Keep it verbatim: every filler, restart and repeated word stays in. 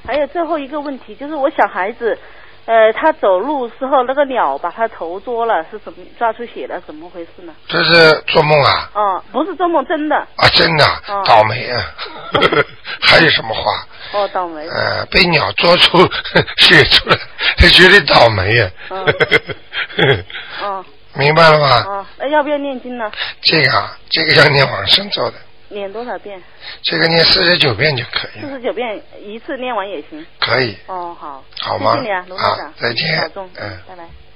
还有最后一个问题，就是我小孩子，呃，他走路时候那个鸟把他头捉了，是怎么抓出血了？怎么回事呢？ 这是做梦啊？ 哦，不是做梦，真的。 啊，真的， 哦、 倒霉啊！还有什么话？ 哦，倒霉。 呃，被鸟捉出血出来，他绝对倒霉呀、啊。嗯。 哦。 明白了吗？ 哦，那要不要念经呢？ 这个啊，这个要念往生咒的。 念多少遍？ 这个念四十九遍就可以了。 四十九遍一次念完也行。 可以。 哦，好。 好吗？ 谢谢你啊，卢台长。 再见。 保重。 嗯。 拜拜。